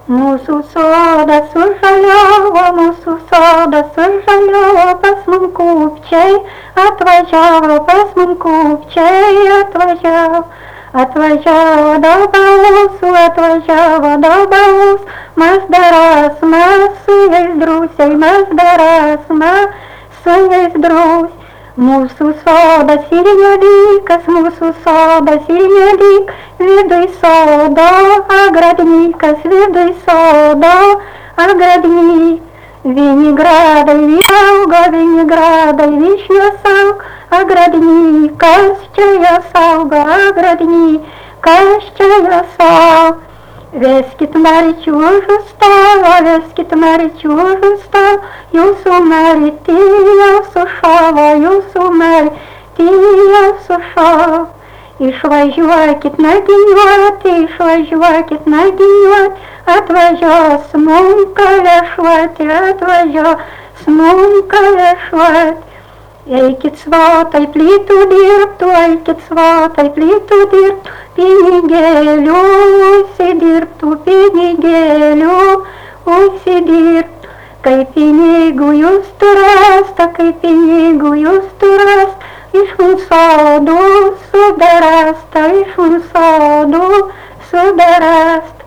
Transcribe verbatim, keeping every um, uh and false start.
Mūsų sodas sužaliavo, mūsų sodas sužaliavo, pas mum kupčiai atvažiavo, pas mum kupčiai atvažiavo. Atvažiavo dabalus, atvažiavo dabalus, mes daras, mes su jais drusiai, mes daras, mes su jais drusiai. Mūsų sodas ir jodikas, mūsų sodas ir jodik, viduj sodo agradnikas, viduj sodo agradnik. Vinogradai auga, vinogradai vyšnios auga, agradnikas čia jos auga, agradnikas čia jos auga. Veskit marčiužų stalą, veskit marčiužų stalą, jūsų marti jau sušalo, jūsų marti jau sušalo. Išvažiuokit naginiuoti, išvažiuokit naginiuoti, atvažiuos mum kalešuoti, atvažiuos mum kalešuoti. Eikit svotai plytų dirbtų, eikit svotai plytų dirbtų, pinigėlių užsidirbtų, pinigėlių užsidirbtų. Kai pinigų jūs turasta, kai pinigų jūs turasta, iš mūsų sodų sudarasta, iš mūsų sodų sudarasta.